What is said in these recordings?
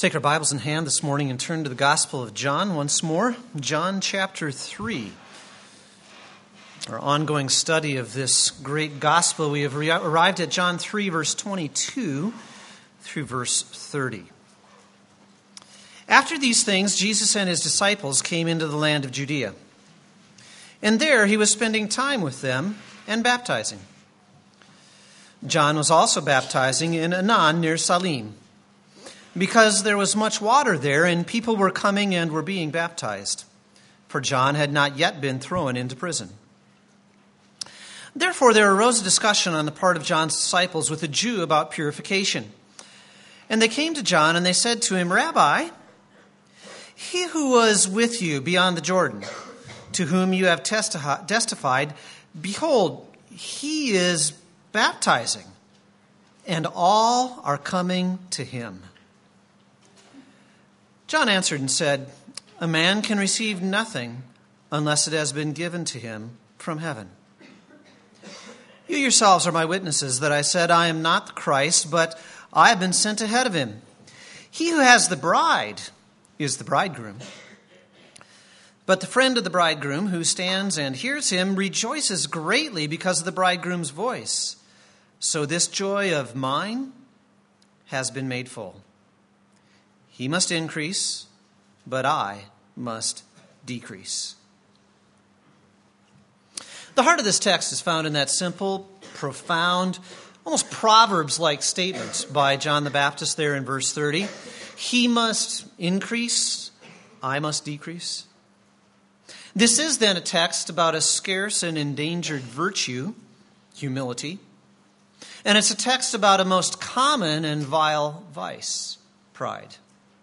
Take our Bibles in hand this morning and turn to the Gospel of John once more. John chapter 3. Our ongoing study of this great gospel, we have arrived at John 3, verse 22 through verse 30. After these things, Jesus and his disciples came into the land of Judea. And there he was spending time with them and baptizing. John was also baptizing in Aenon near Salim, because there was much water there, and people were coming and were being baptized, for John had not yet been thrown into prison. Therefore there arose a discussion on the part of John's disciples with a Jew about purification. And they came to John, and they said to him, "Rabbi, he who was with you beyond the Jordan, to whom you have testified, behold, he is baptizing, and all are coming to him." John answered and said, "A man can receive nothing unless it has been given to him from heaven. You yourselves are my witnesses that I said I am not the Christ, but I have been sent ahead of him. He who has the bride is the bridegroom. But the friend of the bridegroom who stands and hears him rejoices greatly because of the bridegroom's voice. So this joy of mine has been made full. He must increase, but I must decrease." The heart of this text is found in that simple, profound, almost Proverbs-like statement by John the Baptist there in verse 30. He must increase, I must decrease. This is then a text about a scarce and endangered virtue, humility. And it's a text about a most common and vile vice, pride.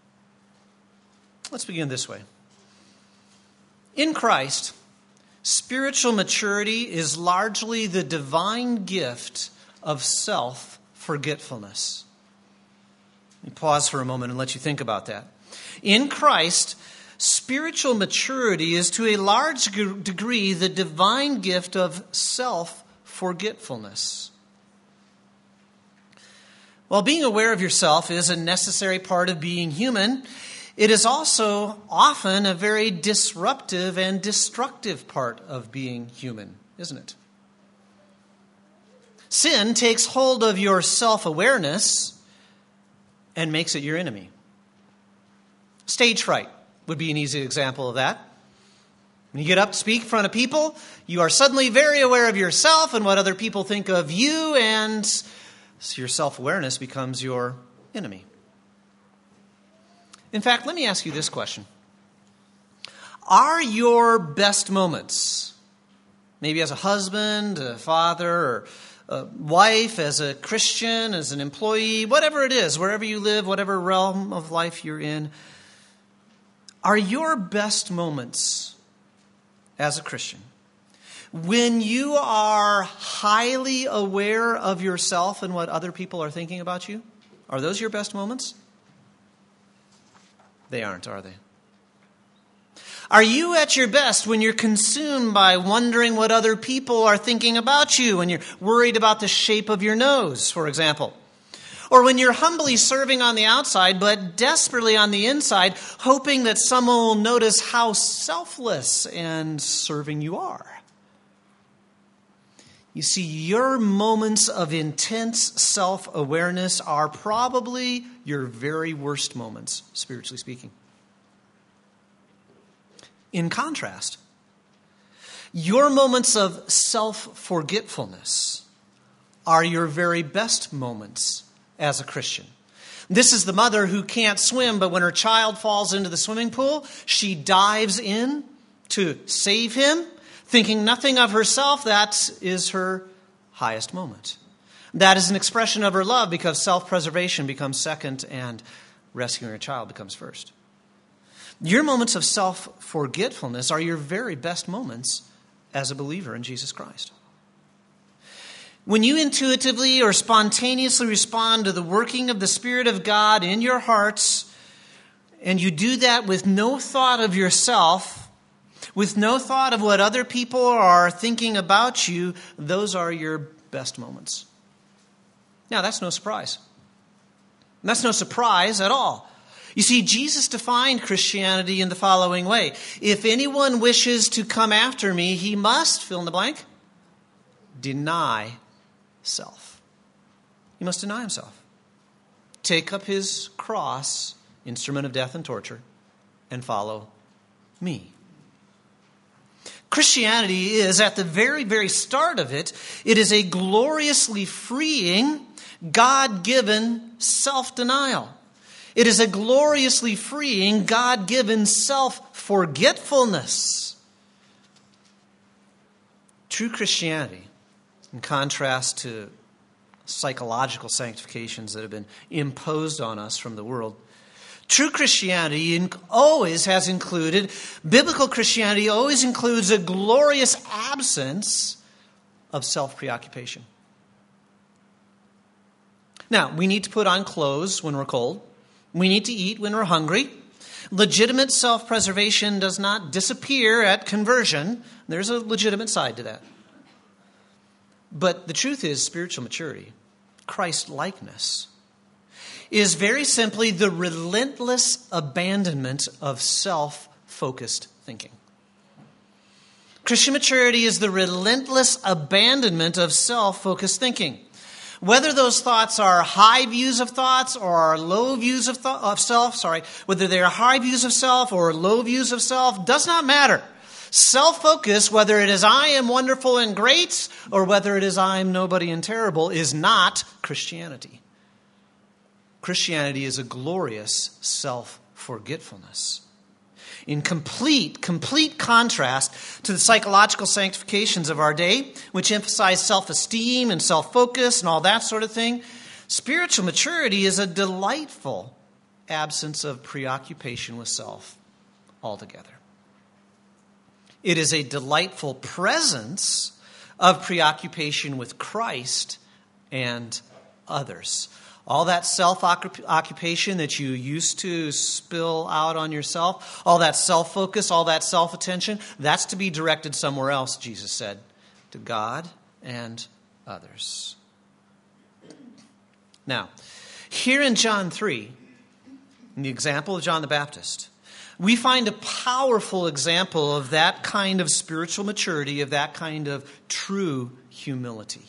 Let's begin this way. In Christ, spiritual maturity is largely the divine gift of self-forgetfulness. Let me pause for a moment and let you think about that. In Christ, spiritual maturity is to a large degree the divine gift of self-forgetfulness. While being aware of yourself is a necessary part of being human, it is also often a very disruptive and destructive part of being human, isn't it? Sin takes hold of your self-awareness and makes it your enemy. Stage fright would be an easy example of that. When you get up to speak in front of people, you are suddenly very aware of yourself and what other people think of you, and so your self-awareness becomes your enemy. In fact, let me ask you this question. Are your best moments, maybe as a husband, a father, or a wife, as a Christian, as an employee, whatever it is, wherever you live, whatever realm of life you're in, are your best moments as a Christian when you are highly aware of yourself and what other people are thinking about you? Are those your best moments? They aren't, are they? Are you at your best when you're consumed by wondering what other people are thinking about you, when you're worried about the shape of your nose, for example? Or when you're humbly serving on the outside, but desperately on the inside, hoping that someone will notice how selfless and serving you are? You see, your moments of intense self-awareness are probably your very worst moments, spiritually speaking. In contrast, your moments of self-forgetfulness are your very best moments as a Christian. This is the mother who can't swim, but when her child falls into the swimming pool, she dives in to save him, thinking nothing of herself. That is her highest moment. That is an expression of her love, because self-preservation becomes second and rescuing her child becomes first. Your moments of self-forgetfulness are your very best moments as a believer in Jesus Christ. When you intuitively or spontaneously respond to the working of the Spirit of God in your hearts, and you do that with no thought of yourself, with no thought of what other people are thinking about you, those are your best moments. Now, that's no surprise. That's no surprise at all. You see, Jesus defined Christianity in the following way. If anyone wishes to come after me, he must, fill in the blank, deny self. He must deny himself. Take up his cross, instrument of death and torture, and follow me. Christianity is, at the very, very start of it, it is a gloriously freeing, God-given self-denial. It is a gloriously freeing, God-given self-forgetfulness. True Christianity, in contrast to psychological sanctifications that have been imposed on us from the world, true Christianity always has included, biblical Christianity always includes a glorious absence of self-preoccupation. Now, we need to put on clothes when we're cold. We need to eat when we're hungry. Legitimate self-preservation does not disappear at conversion. There's a legitimate side to that. But the truth is, spiritual maturity, Christ-likeness, is very simply the relentless abandonment of self-focused thinking. Christian maturity is the relentless abandonment of self-focused thinking. Whether those thoughts are high views of thoughts or low views of self, whether they are high views of self or low views of self, does not matter. Self-focus, whether it is I am wonderful and great or whether it is I am nobody and terrible, is not Christianity. Christianity is a glorious self-forgetfulness. In complete contrast to the psychological sanctifications of our day, which emphasize self-esteem and self-focus and all that sort of thing, spiritual maturity is a delightful absence of preoccupation with self altogether. It is a delightful presence of preoccupation with Christ and others. All that self-occupation that you used to spill out on yourself, all that self-focus, all that self-attention, that's to be directed somewhere else, Jesus said, to God and others. Now, here in John 3, in the example of John the Baptist, we find a powerful example of that kind of spiritual maturity, of that kind of true humility.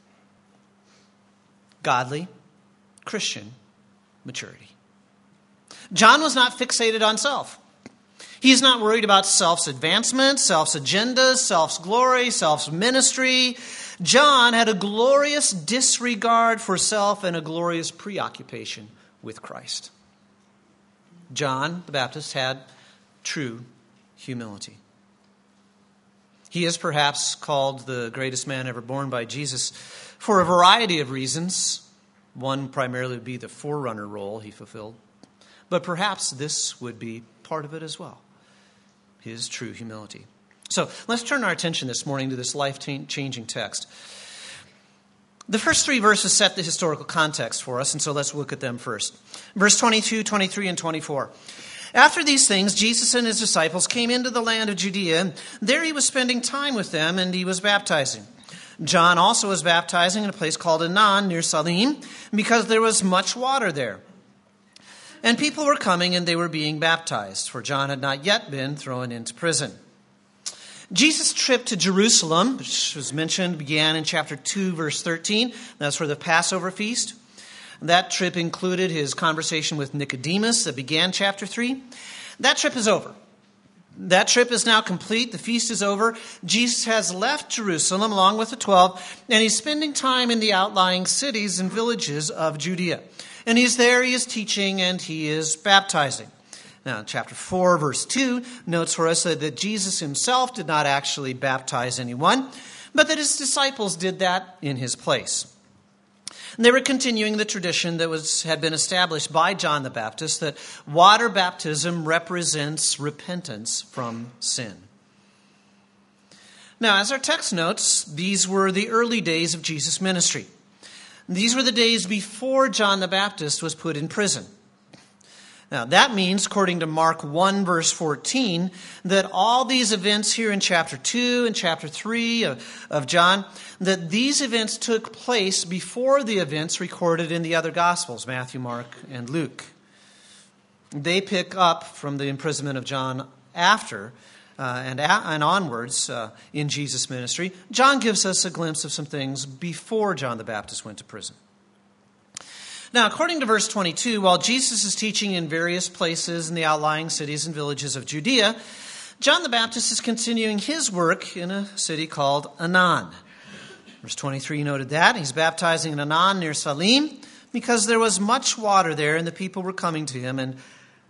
Godly, Christian maturity. John was not fixated on self. He's not worried about self's advancement, self's agenda, self's glory, self's ministry. John had a glorious disregard for self and a glorious preoccupation with Christ. John the Baptist had true humility. He is perhaps called the greatest man ever born by Jesus for a variety of reasons. One primarily would be the forerunner role he fulfilled. But perhaps this would be part of it as well. His true humility. So let's turn our attention this morning to this life-changing text. The first three verses set the historical context for us, and so let's look at them first. Verse 22, 23, and 24. After these things, Jesus and his disciples came into the land of Judea. There he was spending time with them, and he was baptizing. John also was baptizing in a place called Aenon near Salim, because there was much water there. And people were coming and they were being baptized, for John had not yet been thrown into prison. Jesus' trip to Jerusalem, which was mentioned, began in chapter 2, verse 13. That's for the Passover feast. That trip included his conversation with Nicodemus that began chapter 3. That trip is over. That trip is now complete. The feast is over. Jesus has left Jerusalem along with the 12, and he's spending time in the outlying cities and villages of Judea. And he's there, he is teaching, and he is baptizing. Now, chapter 4, verse 2 notes for us that Jesus himself did not actually baptize anyone, but that his disciples did that in his place. And they were continuing the tradition that had been established by John the Baptist, that water baptism represents repentance from sin. Now, as our text notes, these were the early days of Jesus' ministry. These were the days before John the Baptist was put in prison. Now, that means, according to Mark 1, verse 14, that all these events here in chapter 2 and chapter 3 of John, that these events took place before the events recorded in the other Gospels, Matthew, Mark, and Luke. They pick up from the imprisonment of John after and onwards in Jesus' ministry. John gives us a glimpse of some things before John the Baptist went to prison. Now, according to verse 22, while Jesus is teaching in various places in the outlying cities and villages of Judea, John the Baptist is continuing his work in a city called Anan. Verse 23 noted that. He's baptizing in Anan near Salim because there was much water there and the people were coming to him and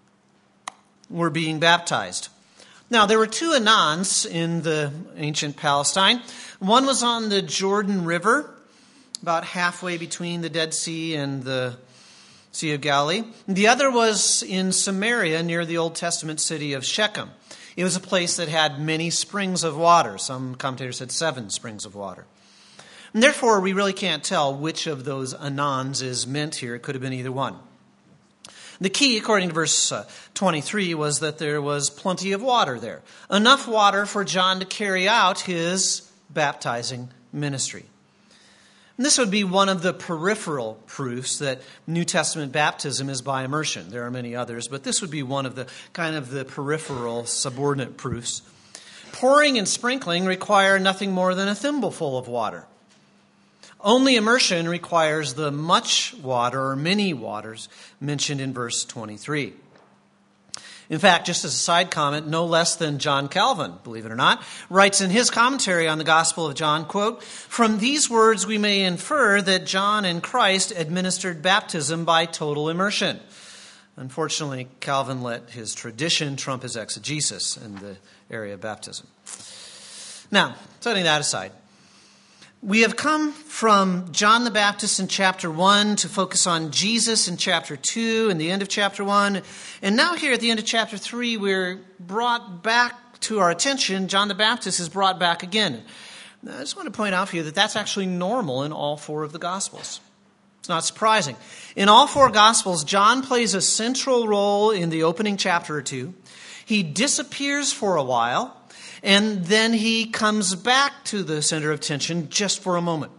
were being baptized. Now, there were two Anans in the ancient Palestine. One was on the Jordan River, about halfway between the Dead Sea and the Sea of Galilee. The other was in Samaria near the Old Testament city of Shechem. It was a place that had many springs of water. Some commentators said 7 springs of water. And therefore, we really can't tell which of those Anans is meant here. It could have been either one. The key, according to verse 23, was that there was plenty of water there. Enough water for John to carry out his baptizing ministry. And this would be one of the peripheral proofs that New Testament baptism is by immersion. There are many others, but this would be one of the kind of the peripheral subordinate proofs. Pouring and sprinkling require nothing more than a thimbleful of water. Only immersion requires the much water or many waters mentioned in verse 23. In fact, just as a side comment, no less than John Calvin, believe it or not, writes in his commentary on the Gospel of John, quote, "From these words we may infer that John and Christ administered baptism by total immersion." Unfortunately, Calvin let his tradition trump his exegesis in the area of baptism. Now, setting that aside, we have come from John the Baptist in chapter 1 to focus on Jesus in chapter 2 and the end of chapter 1. And now here at the end of chapter 3, we're brought back to our attention. John the Baptist is brought back again. Now, I just want to point out for you that that's actually normal in all 4 of the Gospels. It's not surprising. In all 4 Gospels, John plays a central role in the opening chapter or 2. He disappears for a while. And then he comes back to the center of attention just for a moment.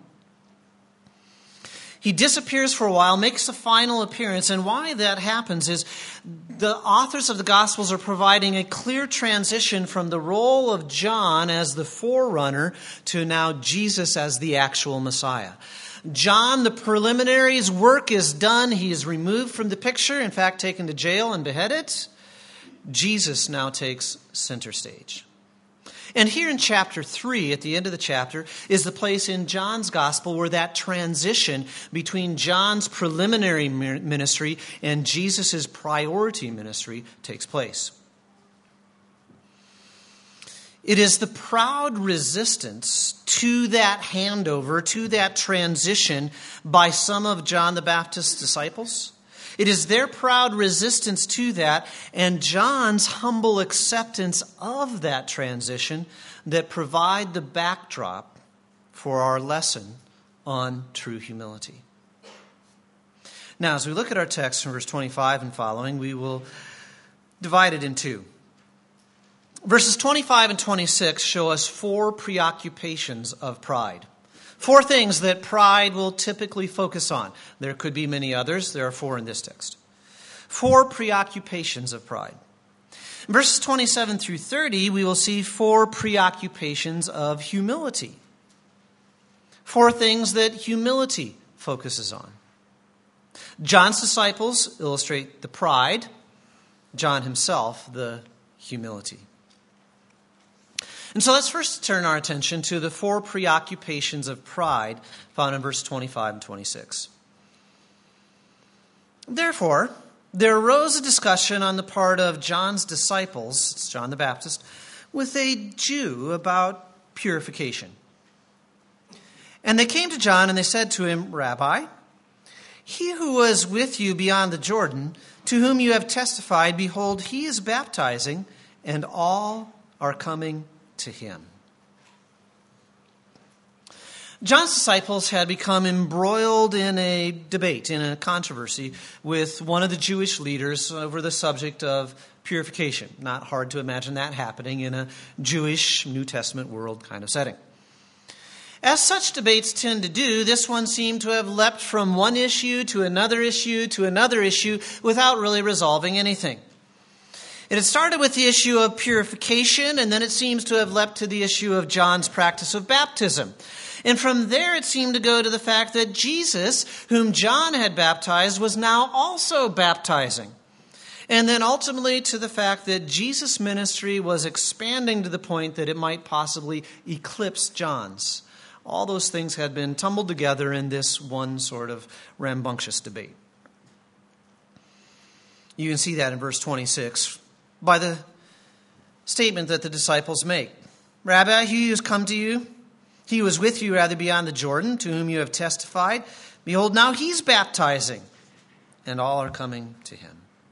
He disappears for a while, makes a final appearance, and why that happens is the authors of the Gospels are providing a clear transition from the role of John as the forerunner to now Jesus as the actual Messiah. John, the preliminaries work is done. He is removed from the picture, in fact, taken to jail and beheaded. Jesus now takes center stage. And here in chapter 3, at the end of the chapter, is the place in John's gospel where that transition between John's preliminary ministry and Jesus' priority ministry takes place. It is the proud resistance to that handover, to that transition by some of John the Baptist's disciples. It is their proud resistance to that and John's humble acceptance of that transition that provide the backdrop for our lesson on true humility. Now, as we look at our text from verse 25 and following, we will divide it in 2. Verses 25 and 26 show us 4 preoccupations of pride. 4 things that pride will typically focus on. There could be many others. There are 4 in this text. 4 preoccupations of pride. In verses 27 through 30, we will see 4 preoccupations of humility. 4 things that humility focuses on. John's disciples illustrate the pride. John himself, the humility. And so let's first turn our attention to the 4 preoccupations of pride found in verse 25 and 26. Therefore, there arose a discussion on the part of John's disciples, it's John the Baptist, with a Jew about purification. And they came to John and they said to him, "Rabbi, he who was with you beyond the Jordan, to whom you have testified, behold, he is baptizing, and all are coming to him." John's disciples had become embroiled in a debate, in a controversy with one of the Jewish leaders over the subject of purification. Not hard to imagine that happening in a Jewish New Testament world kind of setting. As such debates tend to do, this one seemed to have leapt from one issue to another issue to another issue without really resolving anything. It had started with the issue of purification, and then it seems to have leapt to the issue of John's practice of baptism. And from there it seemed to go to the fact that Jesus, whom John had baptized, was now also baptizing. And then ultimately to the fact that Jesus' ministry was expanding to the point that it might possibly eclipse John's. All those things had been tumbled together in this one sort of rambunctious debate. You can see that in verse 26 by the statement that the disciples make. Rabbi, he who has come to you, he who was with you rather beyond the Jordan, to whom you have testified, behold, now he's baptizing, and all are coming to him.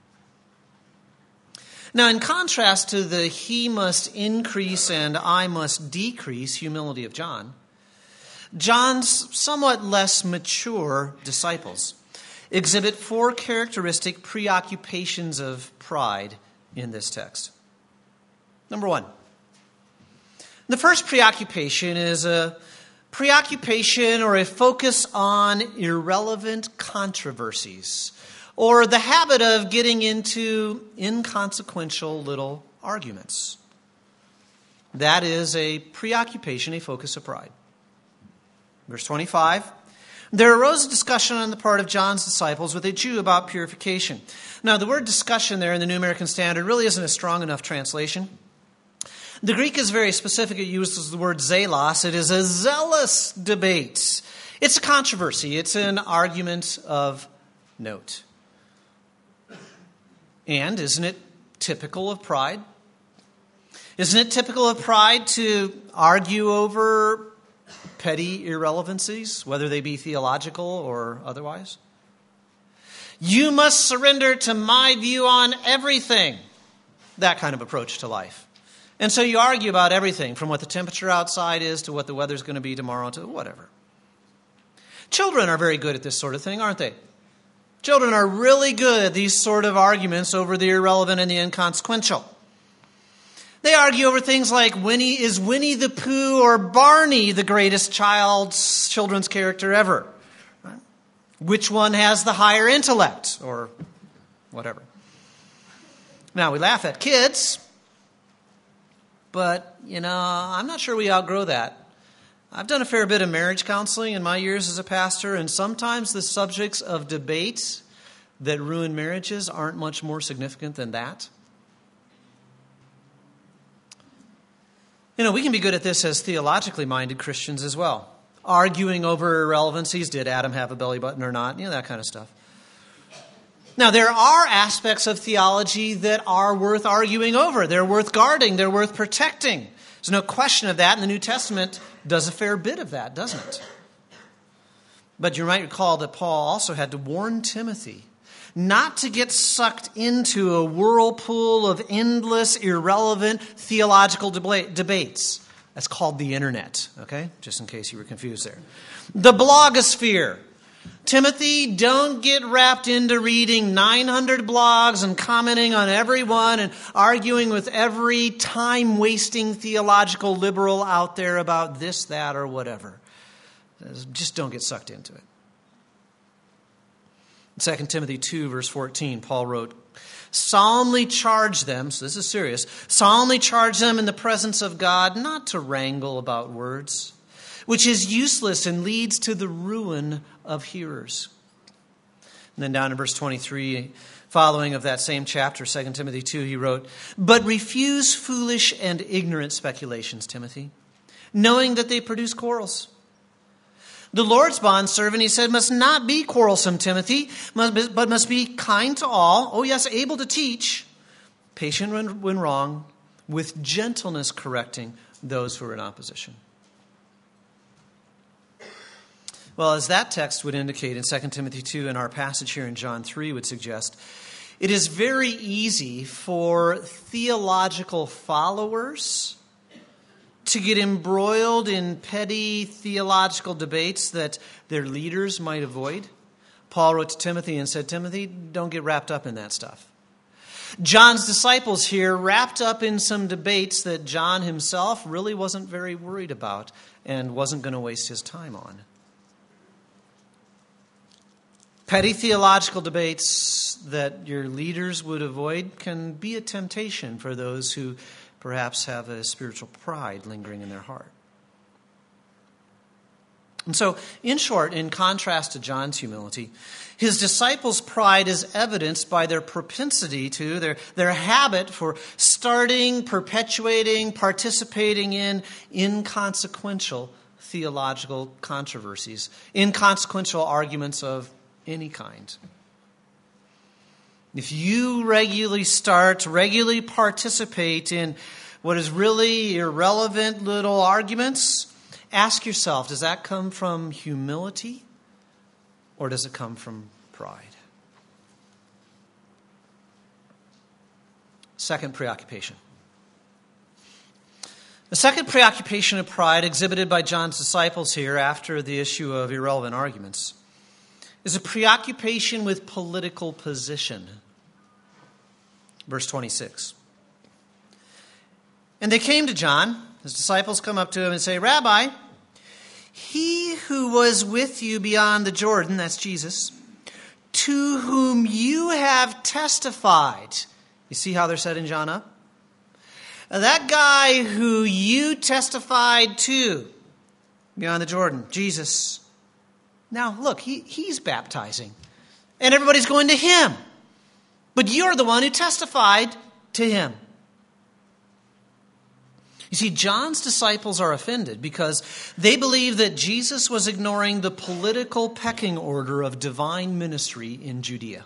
Now, in contrast to the he must increase and I must decrease humility of John's somewhat less mature disciples exhibit four characteristic preoccupations of pride in this text. Number one, the first preoccupation is a preoccupation or a focus on irrelevant controversies, or the habit of getting into inconsequential little arguments. That is a preoccupation, a focus of pride. Verse 25, there arose a discussion on the part of John's disciples with a Jew about purification. Now, the word discussion there in the New American Standard really isn't a strong enough translation. The Greek is very specific. It uses the word zelos. It is a zealous debate. It's a controversy. It's an argument of note. And isn't it typical of pride? Isn't it typical of pride to argue over petty irrelevancies, whether they be theological or otherwise? You must surrender to my view on everything. That kind of approach to life. And so you argue about everything, from what the temperature outside is to what the weather's going to be tomorrow to whatever. Children are very good at this sort of thing, aren't they? Children are really good at these sort of arguments over the irrelevant and the inconsequential. They argue over things like, is Winnie the Pooh or Barney the greatest children's character ever? Right? Which one has the higher intellect? Or whatever. Now, we laugh at kids, but, I'm not sure we outgrow that. I've done a fair bit of marriage counseling in my years as a pastor, and sometimes the subjects of debate that ruin marriages aren't much more significant than that. We can be good at this as theologically minded Christians as well. Arguing over irrelevancies. Did Adam have a belly button or not? That kind of stuff. Now, there are aspects of theology that are worth arguing over. They're worth guarding. They're worth protecting. There's no question of that, and the New Testament does a fair bit of that, doesn't it? But you might recall that Paul also had to warn Timothy not to get sucked into a whirlpool of endless, irrelevant theological debates. That's called the internet, okay? Just in case you were confused there. The blogosphere. Timothy, don't get wrapped into reading 900 blogs and commenting on every one and arguing with every time-wasting theological liberal out there about this, that, or whatever. Just don't get sucked into it. In 2 Timothy 2, verse 14, Paul wrote, solemnly charge them, so this is serious, solemnly charge them in the presence of God not to wrangle about words, which is useless and leads to the ruin of hearers. And then down in verse 23, following of that same chapter, 2 Timothy 2, he wrote, but refuse foolish and ignorant speculations, Timothy, knowing that they produce quarrels. The Lord's bondservant, he said, must not be quarrelsome, Timothy, but must be kind to all. Oh, yes, able to teach, patient when wrong, with gentleness correcting those who are in opposition. Well, as that text would indicate in 2 Timothy 2 and our passage here in John 3 would suggest, it is very easy for theological followers to get embroiled in petty theological debates that their leaders might avoid. Paul wrote to Timothy and said, Timothy, don't get wrapped up in that stuff. John's disciples here wrapped up in some debates that John himself really wasn't very worried about and wasn't going to waste his time on. Petty theological debates that your leaders would avoid can be a temptation for those who perhaps have a spiritual pride lingering in their heart. And so, in short, in contrast to John's humility, his disciples' pride is evidenced by their propensity to, their habit for starting, perpetuating, participating in inconsequential theological controversies, inconsequential arguments of any kind. If you regularly participate in what is really irrelevant little arguments, ask yourself, does that come from humility or does it come from pride? Second preoccupation. The second preoccupation of pride exhibited by John's disciples here after the issue of irrelevant arguments is a preoccupation with political position. Verse 26. And they came to John. His disciples come up to him and say, Rabbi, he who was with you beyond the Jordan, that's Jesus, to whom you have testified. You see how they're setting John up? That guy who you testified to beyond the Jordan, Jesus. Now, look, he's baptizing. And everybody's going to him. But you're the one who testified to him. You see, John's disciples are offended because they believe that Jesus was ignoring the political pecking order of divine ministry in Judea.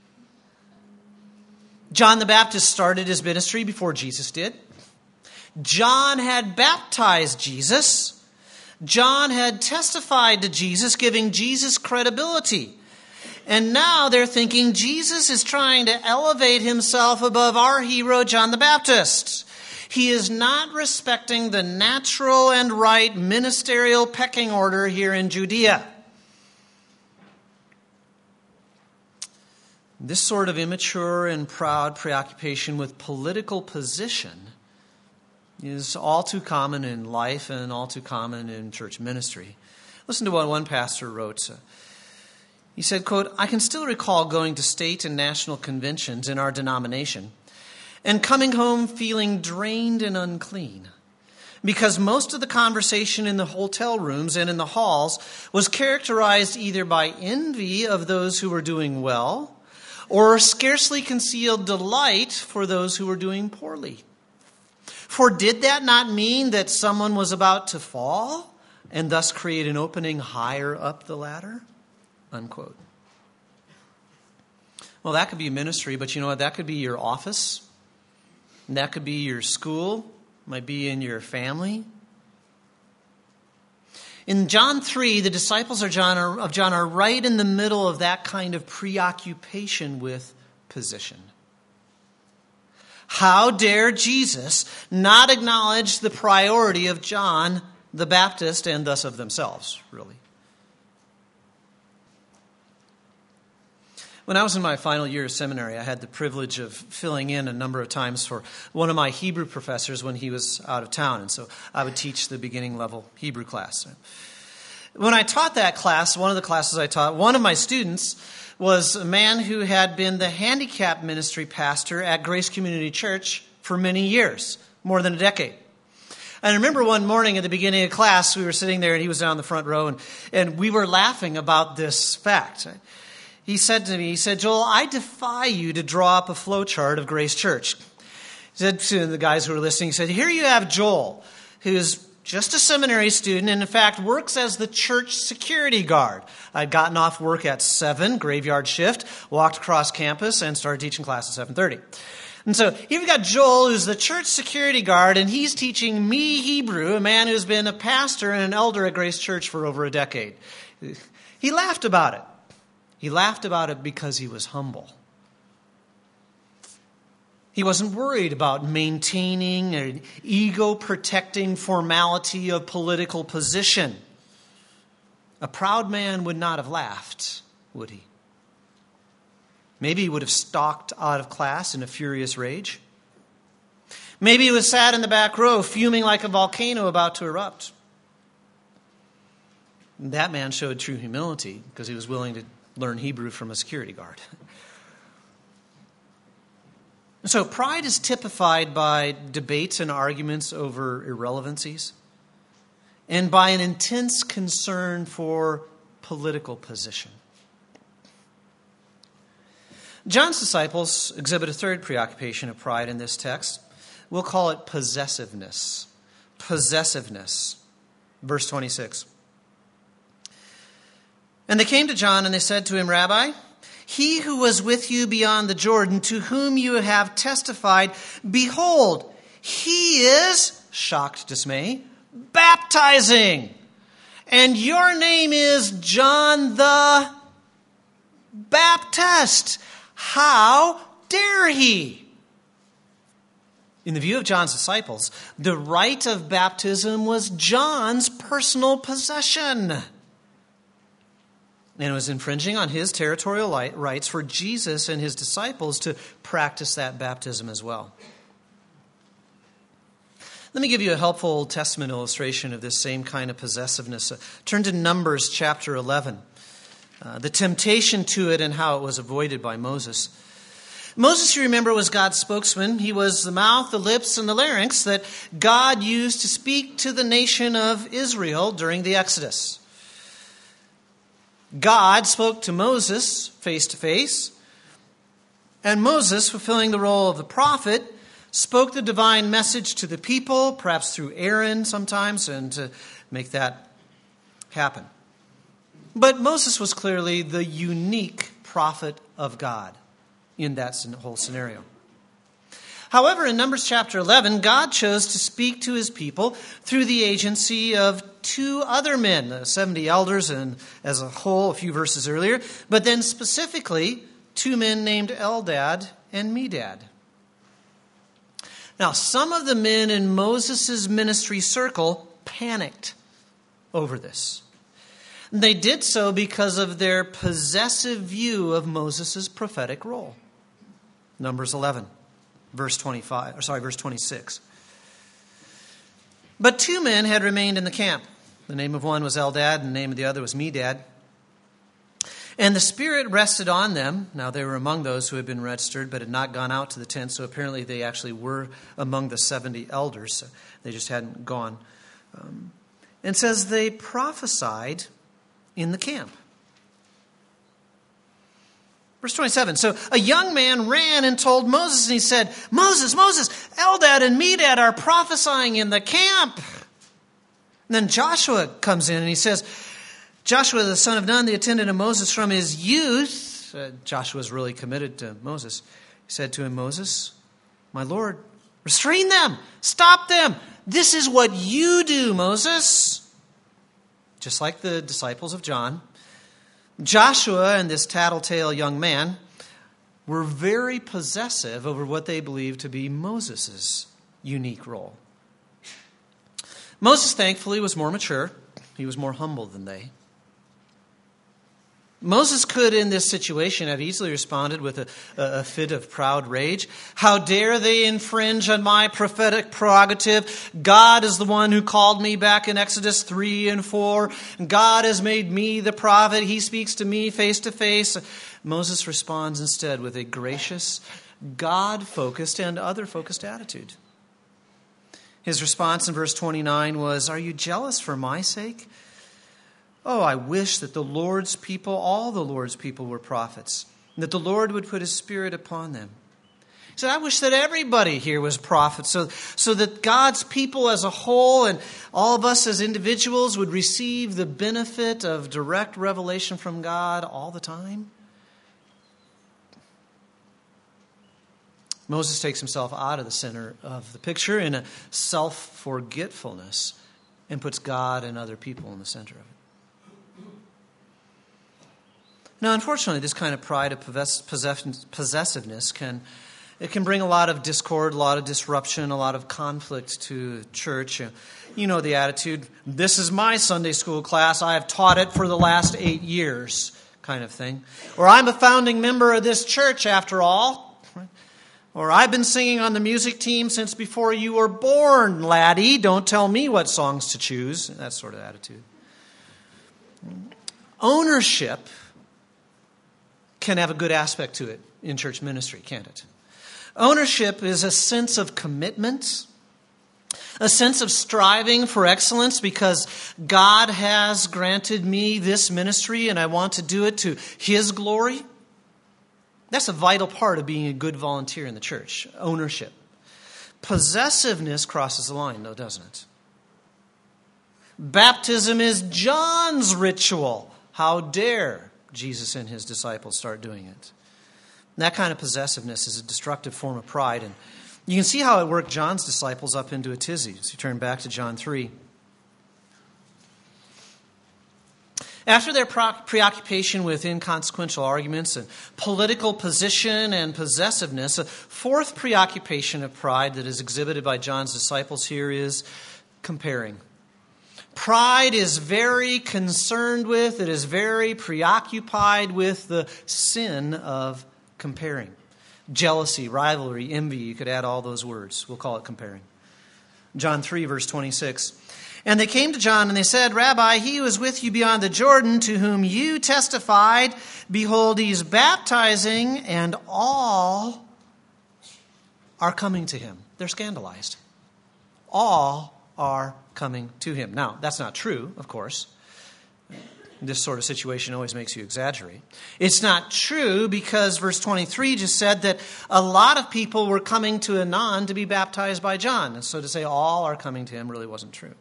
John the Baptist started his ministry before Jesus did. John had baptized Jesus. John had testified to Jesus, giving Jesus credibility. And now they're thinking Jesus is trying to elevate himself above our hero, John the Baptist. He is not respecting the natural and right ministerial pecking order here in Judea. This sort of immature and proud preoccupation with political position is all too common in life and all too common in church ministry. Listen to what one pastor wrote. He said, quote, I can still recall going to state and national conventions in our denomination and coming home feeling drained and unclean because most of the conversation in the hotel rooms and in the halls was characterized either by envy of those who were doing well or scarcely concealed delight for those who were doing poorly. For did that not mean that someone was about to fall and thus create an opening higher up the ladder? Unquote. Well, that could be ministry, but you know what? That could be your office. That could be your school. It might be in your family. In John 3, the disciples of John are right in the middle of that kind of preoccupation with position. How dare Jesus not acknowledge the priority of John the Baptist and thus of themselves, really? When I was in my final year of seminary, I had the privilege of filling in a number of times for one of my Hebrew professors when he was out of town. And so I would teach the beginning level Hebrew class. When I taught that class, one of the classes I taught, one of my students was a man who had been the handicap ministry pastor at Grace Community Church for many years, more than a decade. And I remember one morning at the beginning of class, we were sitting there and he was down the front row and we were laughing about this fact. He said to me, Joel, I defy you to draw up a flow chart of Grace Church. He said to the guys who were listening, he said, here you have Joel, who's just a seminary student and in fact works as the church security guard. I'd gotten off work at 7, graveyard shift, walked across campus and started teaching class at 7:30. And so here we got Joel, who's the church security guard, and he's teaching me Hebrew, a man who's been a pastor and an elder at Grace Church for over a decade. He laughed about it. He laughed about it because he was humble. He wasn't worried about maintaining an ego-protecting formality of political position. A proud man would not have laughed, would he? Maybe he would have stalked out of class in a furious rage. Maybe he was sat in the back row, fuming like a volcano about to erupt. And that man showed true humility because he was willing to learn Hebrew from a security guard. So pride is typified by debates and arguments over irrelevancies and by an intense concern for political position. John's disciples exhibit a third preoccupation of pride in this text. We'll call it possessiveness. Possessiveness. Verse 26. And they came to John and they said to him, Rabbi, he who was with you beyond the Jordan, to whom you have testified, behold, he is, shocked dismay, baptizing. And your name is John the Baptist. How dare he? In the view of John's disciples, the rite of baptism was John's personal possession. And it was infringing on his territorial rights for Jesus and his disciples to practice that baptism as well. Let me give you a helpful Old Testament illustration of this same kind of possessiveness. Turn to Numbers chapter 11. The temptation to it and how it was avoided by Moses. Moses, you remember, was God's spokesman. He was the mouth, the lips, and the larynx that God used to speak to the nation of Israel during the Exodus. God spoke to Moses face to face, and Moses, fulfilling the role of the prophet, spoke the divine message to the people, perhaps through Aaron sometimes, and to make that happen. But Moses was clearly the unique prophet of God in that whole scenario. However, in Numbers chapter 11, God chose to speak to his people through the agency of two other men, the 70 elders and as a whole a few verses earlier, but then specifically two men named Eldad and Medad. Now, some of the men in Moses' ministry circle panicked over this. They did so because of their possessive view of Moses' prophetic role. Numbers 11, verse 26. But two men had remained in the camp. The name of one was Eldad, and the name of the other was Medad. And the Spirit rested on them. Now, they were among those who had been registered, but had not gone out to the tent, so apparently they actually were among the 70 elders. They just hadn't gone. And says they prophesied in the camp. Verse 27, so a young man ran and told Moses, and he said, Moses, Eldad and Medad are prophesying in the camp. And then Joshua comes in and he says, Joshua, the son of Nun, the attendant of Moses from his youth. Joshua's really committed to Moses. He said to him, Moses, my Lord, restrain them, stop them. This is what you do, Moses. Just like the disciples of John, Joshua and this tattletale young man were very possessive over what they believed to be Moses' unique role. Moses, thankfully, was more mature. He was more humble than they. Moses could, in this situation, have easily responded with a fit of proud rage. How dare they infringe on my prophetic prerogative? God is the one who called me back in Exodus 3 and 4. God has made me the prophet. He speaks to me face to face. Moses responds instead with a gracious, God-focused and other-focused attitude. His response in verse 29 was, are you jealous for my sake? Oh, I wish that the Lord's people, all the Lord's people were prophets, and that the Lord would put his Spirit upon them. He said, I wish that everybody here was prophets, so that God's people as a whole and all of us as individuals would receive the benefit of direct revelation from God all the time. Moses takes himself out of the center of the picture in a self-forgetfulness and puts God and other people in the center of it. Now, unfortunately, this kind of pride of possessiveness can bring a lot of discord, a lot of disruption, a lot of conflict to church. You know the attitude, this is my Sunday school class, I have taught it for the last 8 years kind of thing. Or I'm a founding member of this church after all. Or I've been singing on the music team since before you were born, laddie. Don't tell me what songs to choose. That sort of attitude. Ownership can have a good aspect to it in church ministry, can't it? Ownership is a sense of commitment, a sense of striving for excellence because God has granted me this ministry and I want to do it to His glory. That's a vital part of being a good volunteer in the church, ownership. Possessiveness crosses the line, though, doesn't it? Baptism is John's ritual. How dare Jesus and His disciples start doing it? That kind of possessiveness is a destructive form of pride. And you can see how it worked John's disciples up into a tizzy. So you turn back to John 3. After their preoccupation with inconsequential arguments and political position and possessiveness, a fourth preoccupation of pride that is exhibited by John's disciples here is comparing. Pride is very concerned with, it is very preoccupied with the sin of comparing. Jealousy, rivalry, envy, you could add all those words. We'll call it comparing. John 3, verse 26. And they came to John and they said, Rabbi, he who is with you beyond the Jordan, to whom you testified, behold, he is baptizing, and all are coming to him. They're scandalized. All are coming to him. Now, that's not true, of course. This sort of situation always makes you exaggerate. It's not true because verse 23 just said that a lot of people were coming to Anan to be baptized by John. And so to say all are coming to him really wasn't true.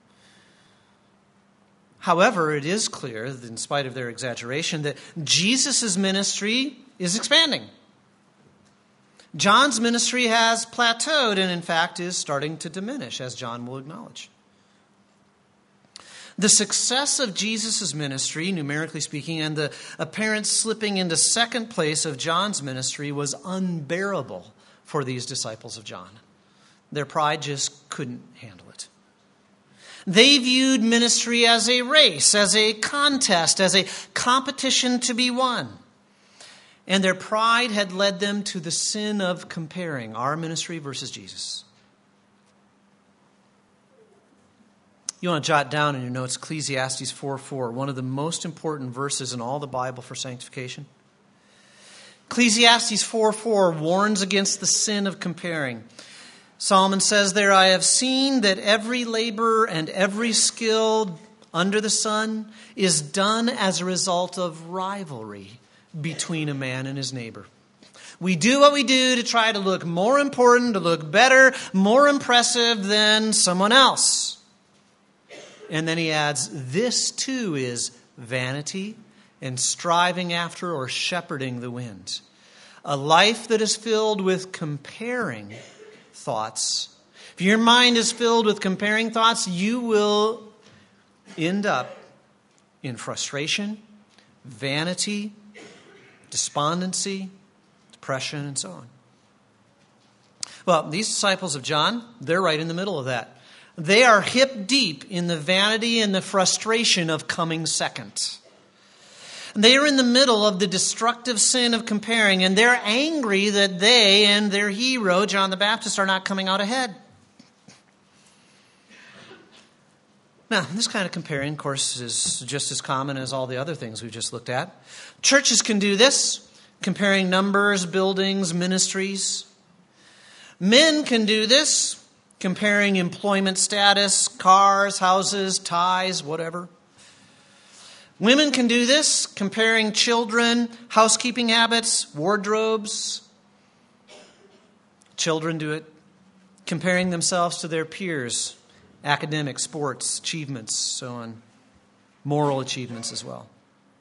However, it is clear, that in spite of their exaggeration, that Jesus' ministry is expanding. John's ministry has plateaued and, in fact, is starting to diminish, as John will acknowledge. The success of Jesus' ministry, numerically speaking, and the apparent slipping into second place of John's ministry was unbearable for these disciples of John. Their pride just couldn't handle it. They viewed ministry as a race, as a contest, as a competition to be won. And their pride had led them to the sin of comparing our ministry versus Jesus. You want to jot down in your notes Ecclesiastes 4:4, one of the most important verses in all the Bible for sanctification. Ecclesiastes 4:4 warns against the sin of comparing. Solomon says there, I have seen that every labor and every skill under the sun is done as a result of rivalry between a man and his neighbor. We do what we do to try to look more important, to look better, more impressive than someone else. And then he adds, this too is vanity and striving after or shepherding the wind. A life that is filled with comparing thoughts. If your mind is filled with comparing thoughts, you will end up in frustration, vanity, despondency, depression, and so on. Well, these disciples of John, they're right in the middle of that. They are hip deep in the vanity and the frustration of coming second. They are in the middle of the destructive sin of comparing, and they're angry that they and their hero, John the Baptist, are not coming out ahead. Now, this kind of comparing, of course, is just as common as all the other things we've just looked at. Churches can do this, comparing numbers, buildings, ministries. Men can do this, comparing employment status, cars, houses, ties, whatever. Women can do this, comparing children, housekeeping habits, wardrobes. Children do it, comparing themselves to their peers, academic, sports, achievements, so on, moral achievements as well.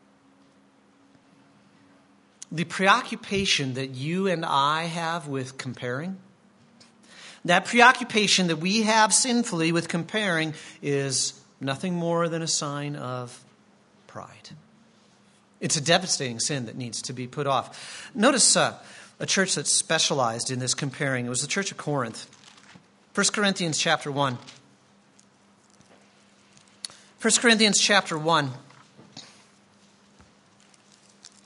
The preoccupation that you and I have with comparing, that preoccupation that we have sinfully with comparing is nothing more than a sign of pride. It's a devastating sin that needs to be put off. Notice a church that specialized in this comparing. It was the church of Corinth. 1 Corinthians chapter 1. 1 Corinthians chapter 1.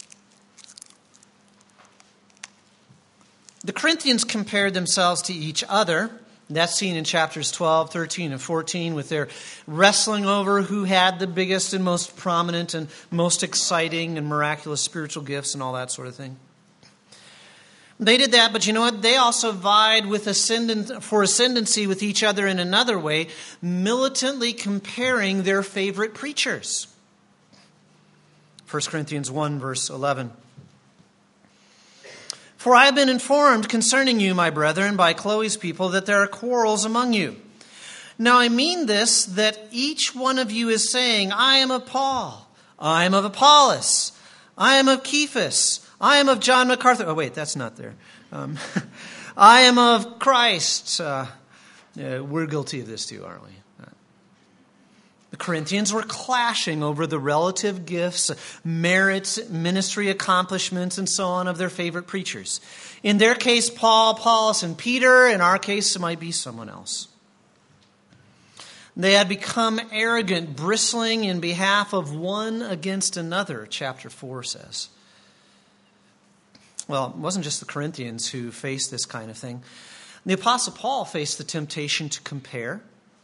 The Corinthians compared themselves to each other. That's seen in chapters 12, 13, and 14 with their wrestling over who had the biggest and most prominent and most exciting and miraculous spiritual gifts and all that sort of thing. They did that, but you know what? They also vied with for ascendancy with each other in another way, militantly comparing their favorite preachers. 1 Corinthians 1, verse 11. For I have been informed concerning you, my brethren, by Chloe's people, that there are quarrels among you. Now I mean this, that each one of you is saying, I am of Paul, I am of Apollos, I am of Cephas, I am of John MacArthur. Oh wait, that's not there. I am of Christ. We're guilty of this too, aren't we? The Corinthians were clashing over the relative gifts, merits, ministry accomplishments, and so on of their favorite preachers. In their case, Paul, Apollos, and Peter. In our case, it might be someone else. They had become arrogant, bristling in behalf of one against another, chapter 4 says. Well, it wasn't just the Corinthians who faced this kind of thing. The Apostle Paul faced the temptation to compare.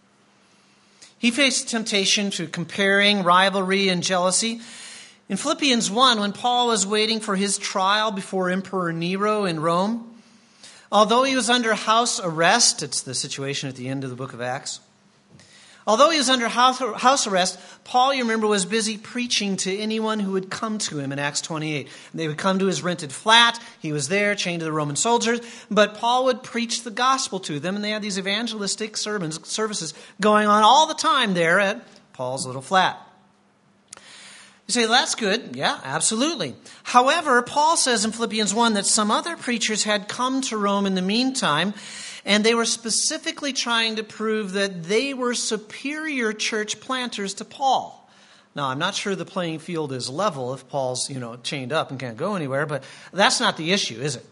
He faced temptation to comparing, rivalry, and jealousy. In Philippians 1, when Paul was waiting for his trial before Emperor Nero in Rome, although he was under house arrest, it's the situation at the end of the book of Acts. Although he was under house arrest, Paul, you remember, was busy preaching to anyone who would come to him in Acts 28. They would come to his rented flat. He was there, chained to the Roman soldiers. But Paul would preach the gospel to them, and they had these evangelistic services going on all the time there at Paul's little flat. You say, that's good. Yeah, absolutely. However, Paul says in Philippians 1 that some other preachers had come to Rome in the meantime, and they were specifically trying to prove that they were superior church planters to Paul. Now, I'm not sure the playing field is level if Paul's, chained up and can't go anywhere, but that's not the issue, is it?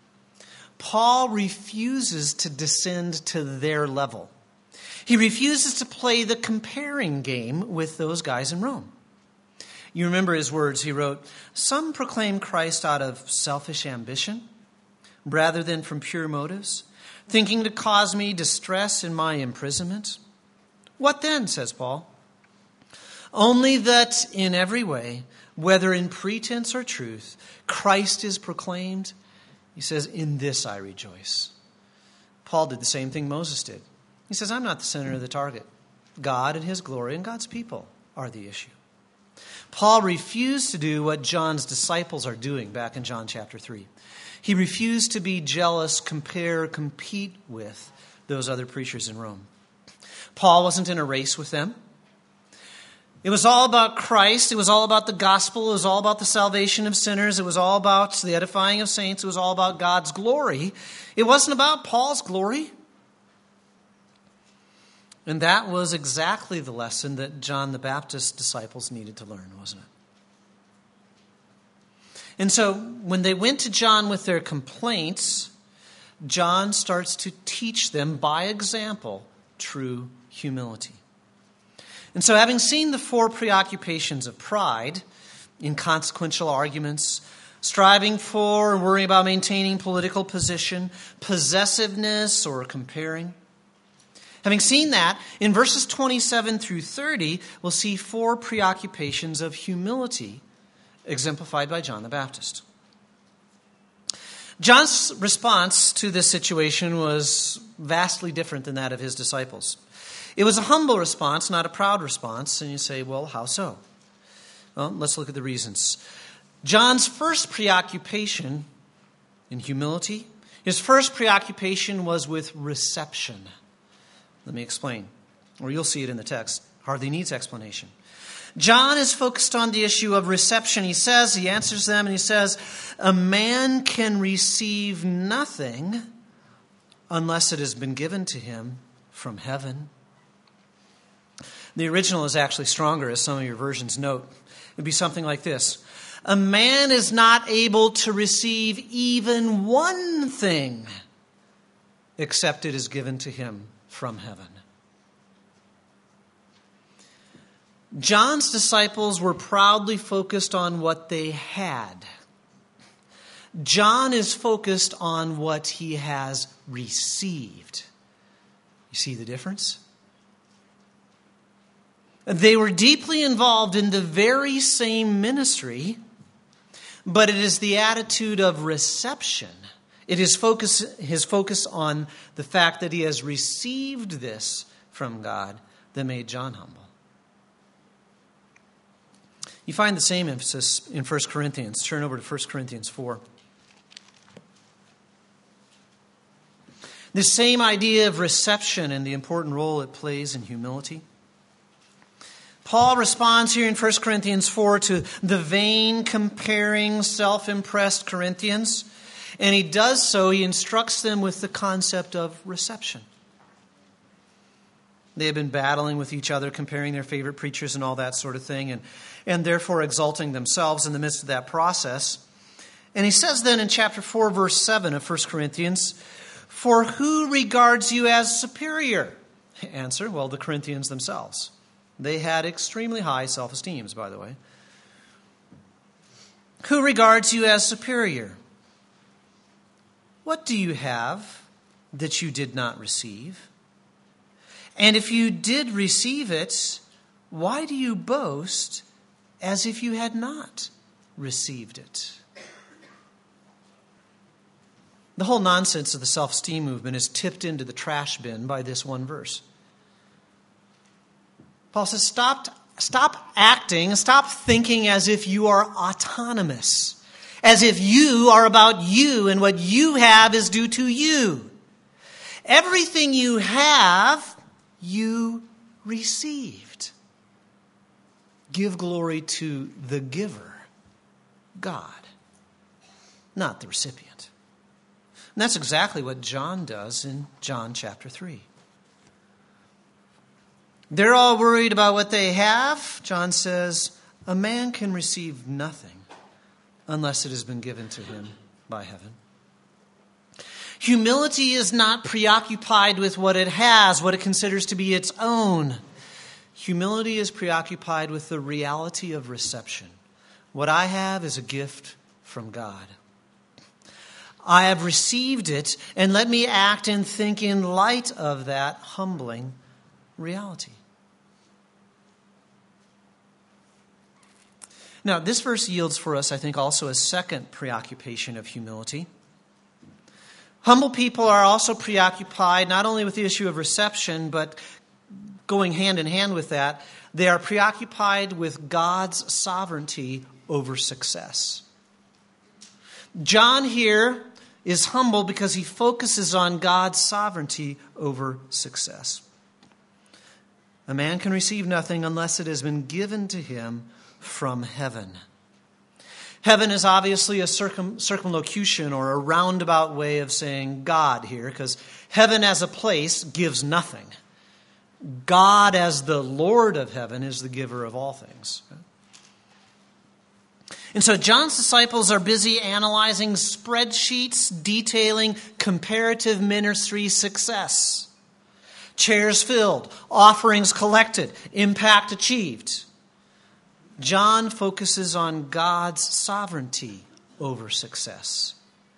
Paul refuses to descend to their level. He refuses to play the comparing game with those guys in Rome. You remember his words. He wrote, "Some proclaim Christ out of selfish ambition rather than from pure motives, thinking to cause me distress in my imprisonment. What then," says Paul? "Only that in every way, whether in pretense or truth, Christ is proclaimed." He says, "In this I rejoice." Paul did the same thing Moses did. He says, "I'm not the center of the target. God and his glory and God's people are the issue." Paul refused to do what John's disciples are doing back in John chapter 3. He refused to be jealous, compete with those other preachers in Rome. Paul wasn't in a race with them. It was all about Christ. It was all about the gospel. It was all about the salvation of sinners. It was all about the edifying of saints. It was all about God's glory. It wasn't about Paul's glory. And that was exactly the lesson that John the Baptist's disciples needed to learn, wasn't it? And so when they went to John with their complaints, John starts to teach them by example true humility. And so having seen the 4 preoccupations of pride, inconsequential arguments, striving for and worrying about maintaining political position, possessiveness or comparing, having seen that, in verses 27 through 30, we'll see 4 preoccupations of humility exemplified by John the Baptist. John's response to this situation was vastly different than that of his disciples. It was a humble response, not a proud response. And you say, well, how so? Well, let's look at the reasons. John's first preoccupation in humility, his first preoccupation was with reception. Let me explain, or you'll see it in the text. Hardly needs explanation. John is focused on the issue of reception. He answers them, and he says, "A man can receive nothing unless it has been given to him from heaven." The original is actually stronger, as some of your versions note. It would be something like this: "A man is not able to receive even one thing except it is given to him from heaven." John's disciples were proudly focused on what they had. John is focused on what he has received. You see the difference? They were deeply involved in the very same ministry, but it is the attitude of reception. It is his focus on the fact that he has received this from God that made John humble. You find the same emphasis in 1 Corinthians. Turn over to 1 Corinthians 4. This same idea of reception and the important role it plays in humility. Paul responds here in 1 Corinthians 4 to the vain, comparing, self-impressed Corinthians. And he does so, he instructs them with the concept of reception. They have been battling with each other, comparing their favorite preachers and all that sort of thing, and therefore exalting themselves in the midst of that process. And he says then in chapter 4, verse 7 of 1 Corinthians, "For who regards you as superior?" Answer, well, the Corinthians themselves. They had extremely high self-esteems, by the way. Who regards you as superior? What do you have that you did not receive? And if you did receive it, why do you boast as if you had not received it? The whole nonsense of the self-esteem movement is tipped into the trash bin by this one verse. Paul says, stop acting, stop thinking as if you are autonomous, as if you are about you and what you have is due to you. Everything you have, you received. Give glory to the giver, God, not the recipient. And that's exactly what John does in John chapter 3. They're all worried about what they have. John says, a man can receive nothing unless it has been given to him by heaven. Humility is not preoccupied with what it has, what it considers to be its own. Humility is preoccupied with the reality of reception. What I have is a gift from God. I have received it, and let me act and think in light of that humbling reality. Now, this verse yields for us, I think, also a second preoccupation of humility. Humble people are also preoccupied not only with the issue of reception, but going hand in hand with that, they are preoccupied with God's sovereignty over success. John here is humble because he focuses on God's sovereignty over success. A man can receive nothing unless it has been given to him from heaven. Heaven is obviously a circumlocution or a roundabout way of saying God here, because heaven as a place gives nothing. God as the Lord of heaven is the giver of all things. And so John's disciples are busy analyzing spreadsheets detailing comparative ministry success. Chairs filled, offerings collected, impact achieved. John focuses on God's sovereignty over success.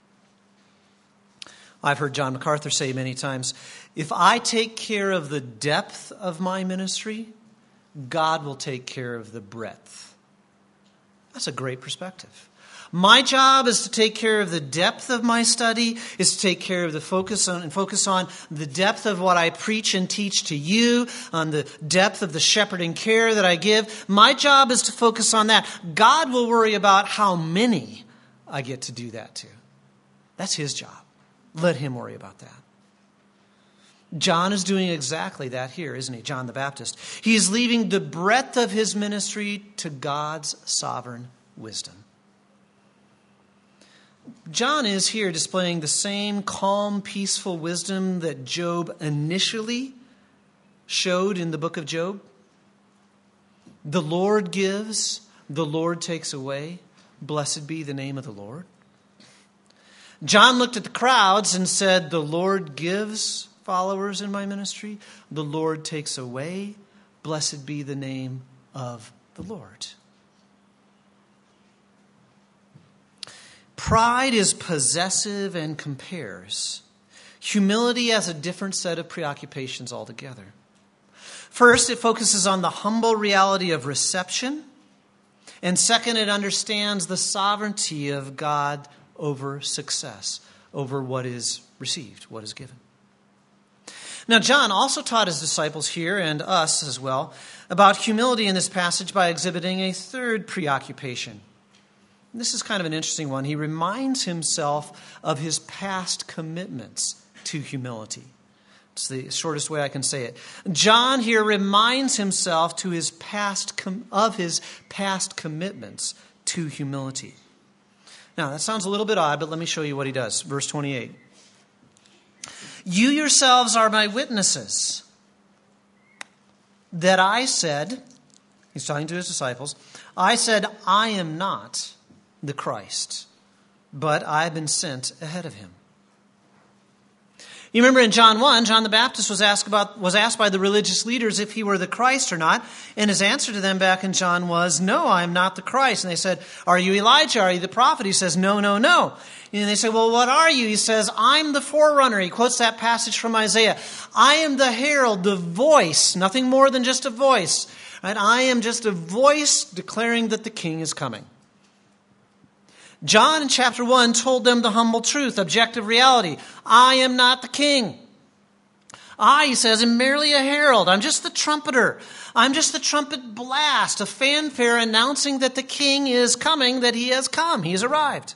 I've heard John MacArthur say many times, if I take care of the depth of my ministry, God will take care of the breadth. That's a great perspective. My job is to take care of the depth of my study, is to take care of the focus on the depth of what I preach and teach to you, on the depth of the shepherding care that I give. My job is to focus on that. God will worry about how many I get to do that to. That's his job. Let him worry about that. John is doing exactly that here, isn't he? John the Baptist. He is leaving the breadth of his ministry to God's sovereign wisdom. John is here displaying the same calm, peaceful wisdom that Job initially showed in the book of Job. The Lord gives, the Lord takes away. Blessed be the name of the Lord. John looked at the crowds and said, the Lord gives followers in my ministry. The Lord takes away. Blessed be the name of the Lord. Pride is possessive and compares. Humility has a different set of preoccupations altogether. First, it focuses on the humble reality of reception. And second, it understands the sovereignty of God over success, over what is received, what is given. Now, John also taught his disciples here, and us as well, about humility in this passage by exhibiting a third preoccupation. This is kind of an interesting one. He reminds himself of his past commitments to humility. It's the shortest way I can say it. John here reminds himself of his past commitments to humility. Now, that sounds a little bit odd, but let me show you what he does. Verse 28. You yourselves are my witnesses that I said, he's talking to his disciples, I said, I am not the Christ, but I have been sent ahead of him. You remember in John 1, John the Baptist was asked by the religious leaders if he were the Christ or not. And his answer to them back in John was, no, I am not the Christ. And they said, are you Elijah? Are you the prophet? He says, no, no, no. And they say, well, what are you? He says, I'm the forerunner. He quotes that passage from Isaiah. I am the herald, the voice, nothing more than just a voice. Right? I am just a voice declaring that the king is coming. John in chapter 1 told them the humble truth, objective reality. I am not the king. I, he says, am merely a herald. I'm just the trumpeter. I'm just the trumpet blast, a fanfare announcing that the king is coming, that he has come. He has arrived.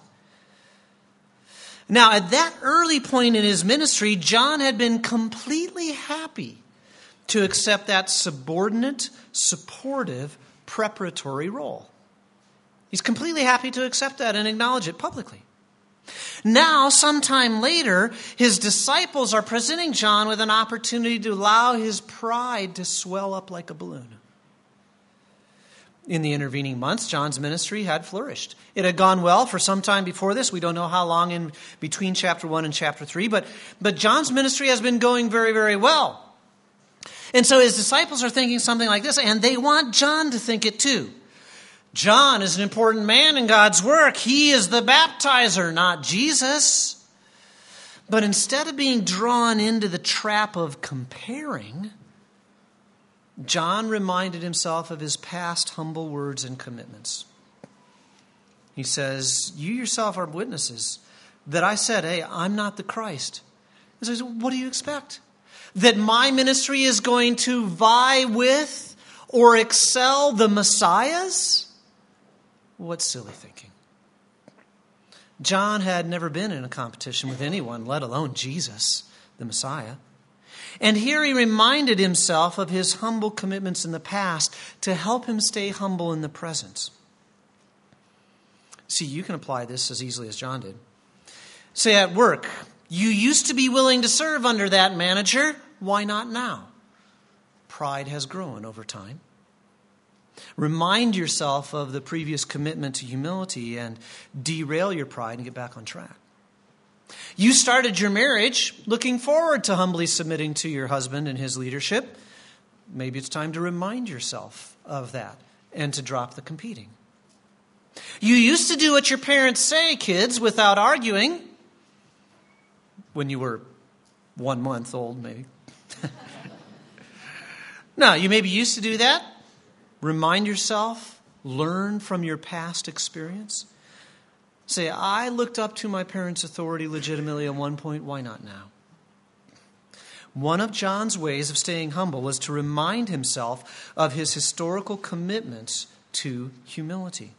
Now, at that early point in his ministry, John had been completely happy to accept that subordinate, supportive, preparatory role. He's completely happy to accept that and acknowledge it publicly. Now, sometime later, his disciples are presenting John with an opportunity to allow his pride to swell up like a balloon. In the intervening months, John's ministry had flourished. It had gone well for some time before this. We don't know how long in between chapter 1 and chapter 3, but John's ministry has been going very, very well. And so his disciples are thinking something like this, and they want John to think it too. John is an important man in God's work. He is the baptizer, not Jesus. But instead of being drawn into the trap of comparing, John reminded himself of his past humble words and commitments. He says, you yourself are witnesses that I said, hey, I'm not the Christ. He says, what do you expect? That my ministry is going to vie with or excel the Messiah's? What silly thinking. John had never been in a competition with anyone, let alone Jesus, the Messiah. And here he reminded himself of his humble commitments in the past to help him stay humble in the present. See, you can apply this as easily as John did. Say at work, you used to be willing to serve under that manager. Why not now? Pride has grown over time. Remind yourself of the previous commitment to humility and derail your pride and get back on track. You started your marriage looking forward to humbly submitting to your husband and his leadership. Maybe it's time to remind yourself of that and to drop the competing. You used to do what your parents say, kids, without arguing. When you were 1 month old, maybe. No, you maybe used to do that. Remind yourself, learn from your past experience. Say, I looked up to my parents' authority legitimately at one point. Why not now? One of John's ways of staying humble was to remind himself of his historical commitments to humility.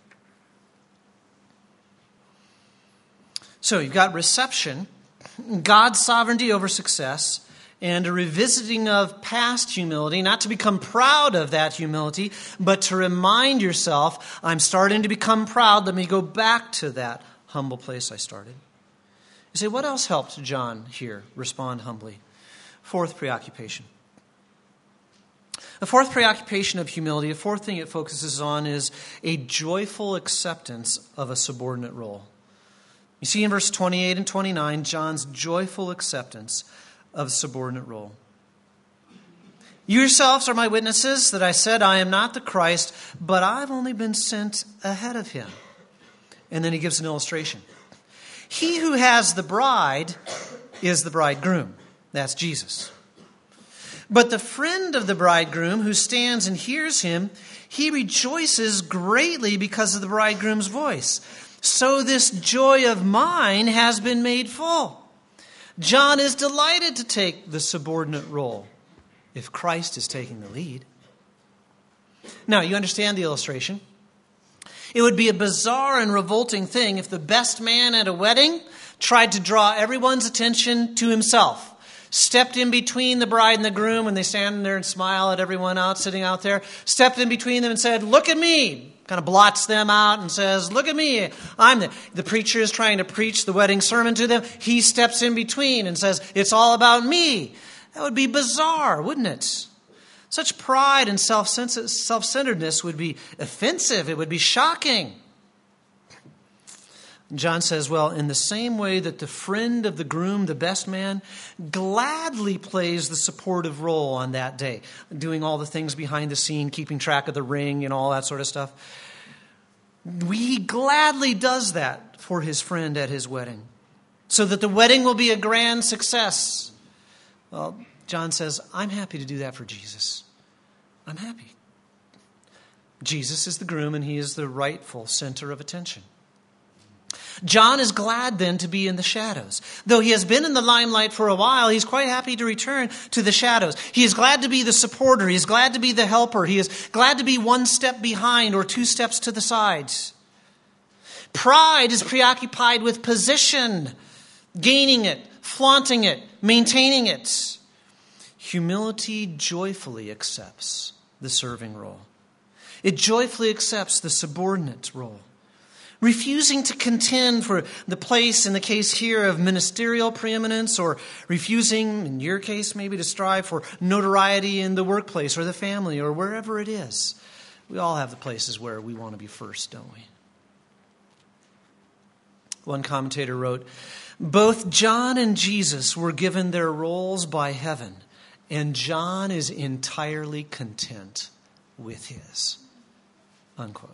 So you've got reception, God's sovereignty over success, and a revisiting of past humility, not to become proud of that humility, but to remind yourself, I'm starting to become proud. Let me go back to that humble place I started. You say, what else helped John here respond humbly? Fourth preoccupation. The fourth preoccupation of humility, a fourth thing it focuses on is a joyful acceptance of a subordinate role. You see in verse 28 and 29, John's joyful acceptance of a subordinate role. You yourselves are my witnesses that I said I am not the Christ, but I've only been sent ahead of him. And then he gives an illustration. He who has the bride is the bridegroom. That's Jesus. But the friend of the bridegroom who stands and hears him, he rejoices greatly because of the bridegroom's voice. So this joy of mine has been made full. John is delighted to take the subordinate role if Christ is taking the lead. Now, you understand the illustration. It would be a bizarre and revolting thing if the best man at a wedding tried to draw everyone's attention to himself, stepped in between the bride and the groom when they stand there and smile at everyone out sitting out there, stepped in between them and said, "Look at me," kind of blots them out and says, "Look at me, I'm the preacher is trying to preach the wedding sermon to them. He steps in between and says, "It's all about me." That would be bizarre, wouldn't it? Such pride and self-centeredness would be offensive. It would be shocking. John says, well, in the same way that the friend of the groom, the best man, gladly plays the supportive role on that day, doing all the things behind the scene, keeping track of the ring and all that sort of stuff. He gladly does that for his friend at his wedding, so that the wedding will be a grand success. Well, John says, I'm happy to do that for Jesus. I'm happy. Jesus is the groom and he is the rightful center of attention. John is glad then to be in the shadows. Though he has been in the limelight for a while, he's quite happy to return to the shadows. He is glad to be the supporter. He is glad to be the helper. He is glad to be one step behind or two steps to the sides. Pride is preoccupied with position, gaining it, flaunting it, maintaining it. Humility joyfully accepts the serving role. It joyfully accepts the subordinate role. Refusing to contend for the place in the case here of ministerial preeminence, or refusing, in your case, maybe to strive for notoriety in the workplace or the family or wherever it is. We all have the places where we want to be first, don't we? One commentator wrote, both John and Jesus were given their roles by heaven, and John is entirely content with his. Unquote.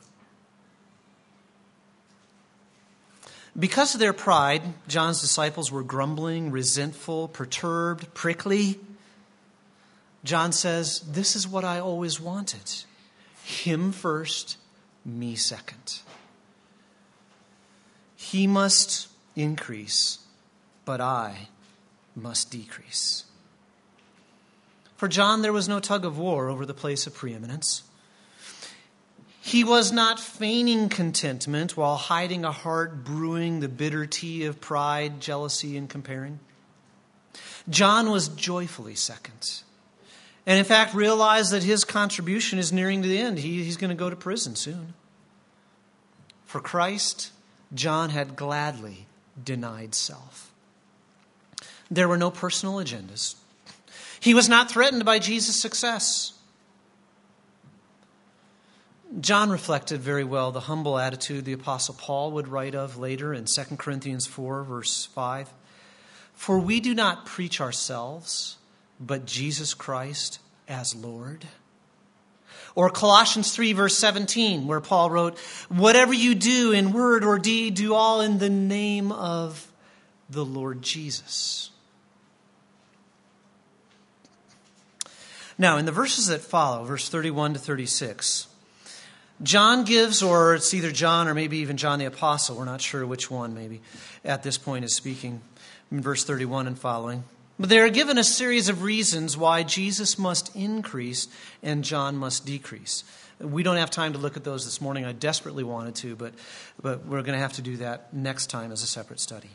Because of their pride, John's disciples were grumbling, resentful, perturbed, prickly. John says, this is what I always wanted. Him first, me second. He must increase, but I must decrease. For John, there was no tug of war over the place of preeminence. He was not feigning contentment while hiding a heart brewing the bitter tea of pride, jealousy, and comparing. John was joyfully second. And in fact, realized that his contribution is nearing to the end. He's going to go to prison soon. For Christ, John had gladly denied self. There were no personal agendas. He was not threatened by Jesus' success. John reflected very well the humble attitude the Apostle Paul would write of later in 2 Corinthians 4, verse 5. For we do not preach ourselves, but Jesus Christ as Lord. Or Colossians 3, verse 17, where Paul wrote, whatever you do in word or deed, do all in the name of the Lord Jesus. Now, in the verses that follow, verse 31 to 36, John gives, or it's either John or maybe even John the Apostle, we're not sure which one maybe at this point is speaking, in verse 31 and following. But they are given a series of reasons why Jesus must increase and John must decrease. We don't have time to look at those this morning. I desperately wanted to, but we're going to have to do that next time as a separate study.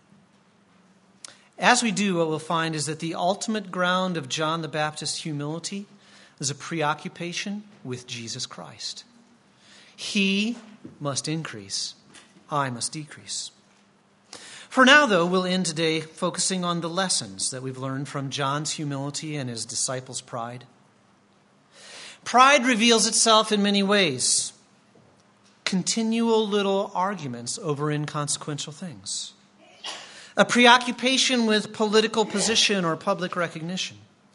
As we do, what we'll find is that the ultimate ground of John the Baptist's humility is a preoccupation with Jesus Christ. He must increase. I must decrease. For now, though, we'll end today focusing on the lessons that we've learned from John's humility and his disciples' pride. Pride reveals itself in many ways. Continual little arguments over inconsequential things. A preoccupation with political position or public recognition.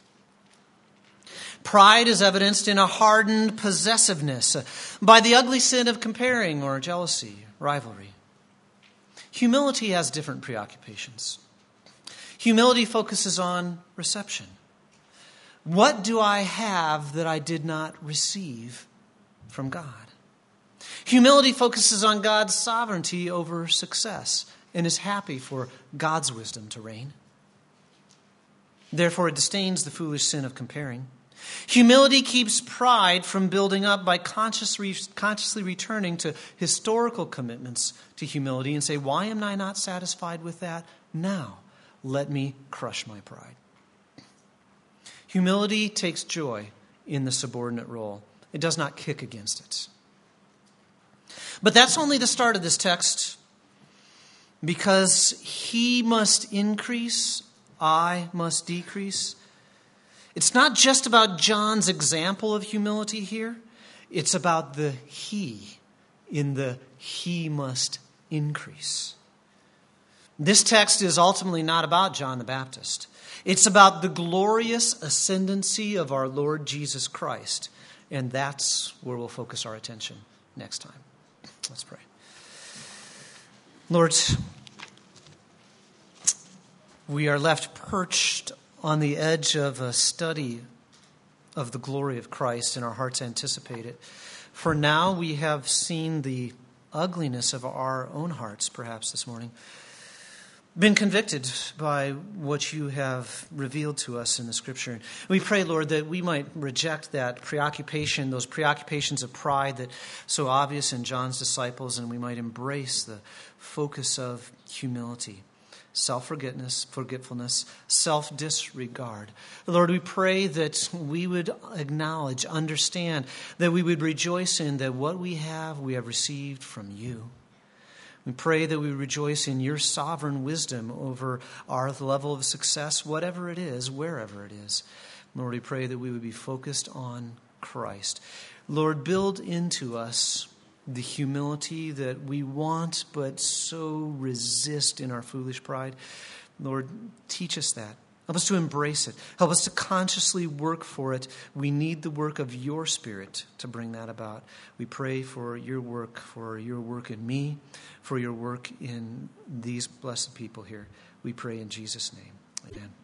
Pride is evidenced in a hardened possessiveness by the ugly sin of comparing or jealousy, rivalry. Humility has different preoccupations. Humility focuses on reception. What do I have that I did not receive from God? Humility focuses on God's sovereignty over success and is happy for God's wisdom to reign. Therefore, it disdains the foolish sin of comparing. Humility keeps pride from building up by consciously returning to historical commitments to humility and say, why am I not satisfied with that? Now, let me crush my pride. Humility takes joy in the subordinate role. It does not kick against it. But that's only the start of this text, because he must increase, I must decrease. It's not just about John's example of humility here. It's about the he in the he must increase. This text is ultimately not about John the Baptist. It's about the glorious ascendancy of our Lord Jesus Christ. And that's where we'll focus our attention next time. Let's pray. Lord, we are left perched on the edge of a study of the glory of Christ, and our hearts anticipate it. For now, we have seen the ugliness of our own hearts, perhaps this morning, been convicted by what you have revealed to us in the Scripture. We pray, Lord, that we might reject that preoccupation, those preoccupations of pride that so obvious in John's disciples, and we might embrace the focus of humility, forgetfulness, self-disregard. Lord, we pray that we would acknowledge, understand, that we would rejoice in that what we have received from you. We pray that we rejoice in your sovereign wisdom over our level of success, whatever it is, wherever it is. Lord, we pray that we would be focused on Christ. Lord, build into us the humility that we want but so resist in our foolish pride. Lord, teach us that. Help us to embrace it. Help us to consciously work for it. We need the work of your Spirit to bring that about. We pray for your work in me, for your work in these blessed people here. We pray in Jesus' name. Amen.